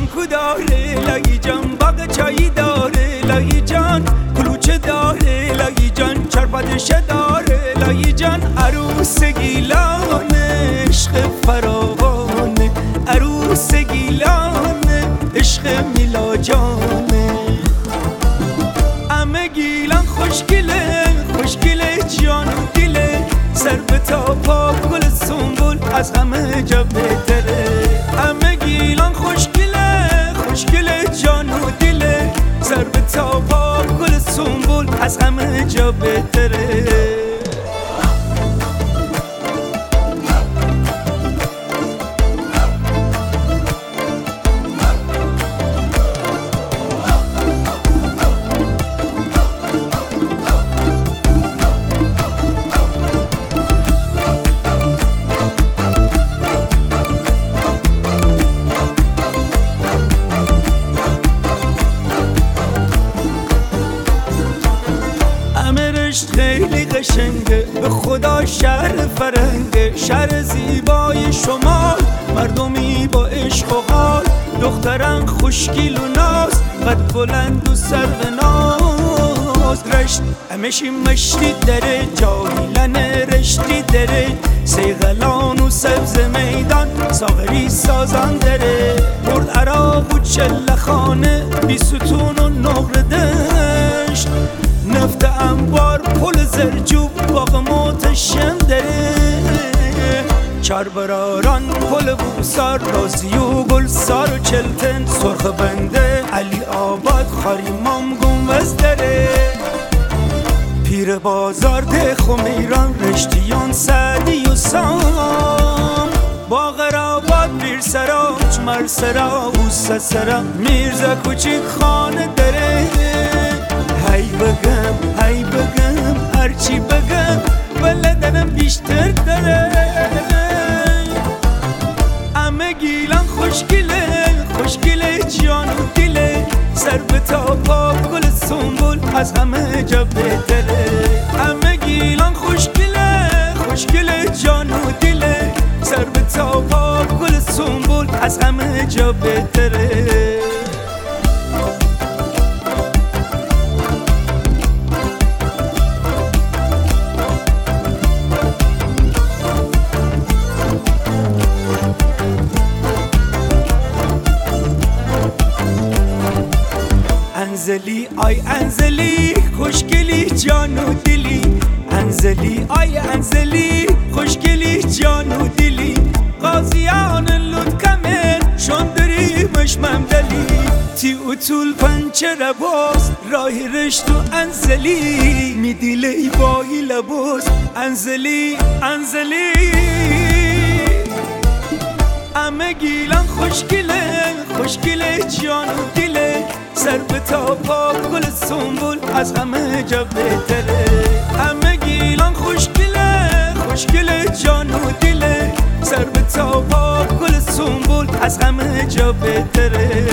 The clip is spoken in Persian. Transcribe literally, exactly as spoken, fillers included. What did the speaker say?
شانکو داره لایی جان، باغ چایی داره لایی جان، کلوچه داره لایی جان، چرپدشه داره لایی جان. عروس گیلان عشق فراوانه، عروس گیلان عشق میلا جانه. همه گیلان خوشگله خوشگله جان و دله، سر به تا پا گل سنبول از همه جا بهتره. همه گیلان خوشگله خوشگله جان و دله، سر به تا پا گل سنبول از همه جا بهتره. خیلی قشنگه به خدا شهر فرنگه، شهر زیبای شمال، مردمی با عشق و حال، دختران خوشگیل و ناز، قد بلند و سر به ناز. رشت همشی مشتی داره، جاهیلن رشتی داره، سیغلان و سبز میدان، ساغری سازان داره. مرد عراق و چله خانه، بی ستون و نقر دشت، نفت انبار پل زرجوب باغ متشم داره. چربراران پل بوسار، رازی و گلسار و چلتن، سرخ بنده علی آباد، خاریمام گنبز داره. پیر بازار ده خمیران، رشتیان سعدی و سام، باغر آباد پیر سراج مرسرا و سسرا، میرزا کوچیک خانه داره. هی بگم هی بگم هرچی بگم بلدنم بیشتر داره. همه گیلان خوشگله خوشگله جان و دله، سر به تا پا گل سنبول از همه جا بهتره. همه گیلان خوشگله خوشگله جان و دله، سر به تا پا گل سنبول از همه جا بهتره. انزلی آی انزلی خوشگلی جان و دلی، انزلی آی انزلی خوشگلی جان و دلی. قاضیان لطکمه شندری مشمم دلی، تی اتول پنچه باز راهی رشت و انزلی، میدیلی بایی لباس انزلی انزلی. همه گیلان خوشگله خوشگله جان و دله، سر به تا پا گل سنبول از همه جا بهتره. همه گیلان خوشگله خوشگله جان و دله، سر به تا پا گل سنبول از همه جا بهتره.